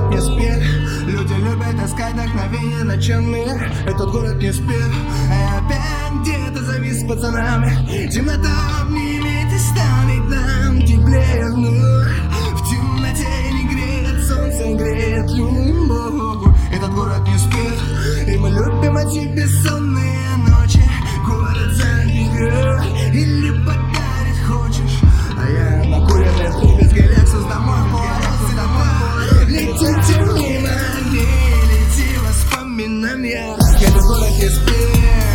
город не спит. Люди любят искать вдохновение на мир. Этот город не спит. Опять где-то завис с пацанами. Темнота не имеет и станет нам теплее. В темноте не греет солнце, греет любовь. Этот город не спит. И мы любим эти бессонные ночи. Город заберет или подарит хочешь. А я накуренный без Галексус домой. Летите мимо, не лети воспоминания. Этот город не спит,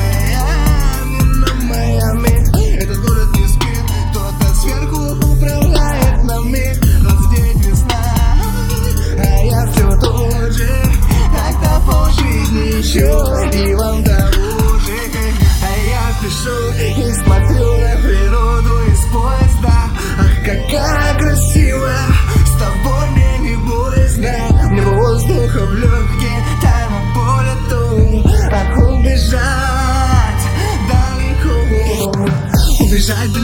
на Майами. Этот город не спит, кто-то сверху управляет нами. 29 весна, а я все тот же. Так-то по жизни еще, и вам того же. А я пишу и смотрю на природу из поезда. Ах, какая красивая, с тобой мне не боязно. Мне воздуха в легкие, тайна полету. Ах, убежать далеко, убежать далеко.